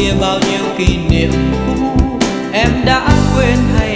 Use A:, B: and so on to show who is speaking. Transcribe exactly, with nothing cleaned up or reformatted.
A: kia bao nhiêu kỷ niệm cũ em đã quên hay